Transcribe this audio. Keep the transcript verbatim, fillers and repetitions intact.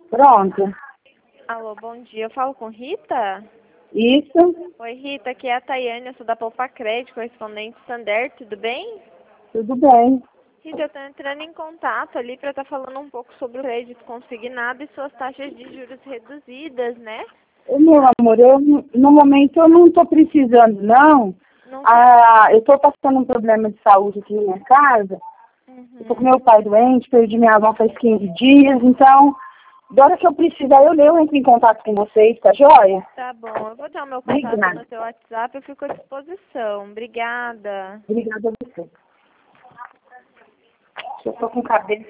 Pronto. Alô, bom dia. Eu falo com Rita? Isso, Oi, Rita, aqui é a Tayane, eu sou da Poupa Crédito, correspondente Sander, tudo bem? tudo bem. Rita, eu estou entrando em contato ali para estar falando um pouco sobre o crédito consignado e suas taxas de juros reduzidas, né? Ô, meu amor, eu, no momento eu não estou precisando, não. Não sei. Ah, eu estou passando um problema de saúde aqui na minha casa. Eu estou com Uhum. meu pai doente, perdi minha avó faz quinze dias, então, da hora que eu precisar, eu, eu entro em contato com vocês, tá joia? Tá bom, eu vou dar o meu contato Obrigada. no seu WhatsApp, eu fico à disposição. Obrigada. Obrigada a você. Eu estou com cabelo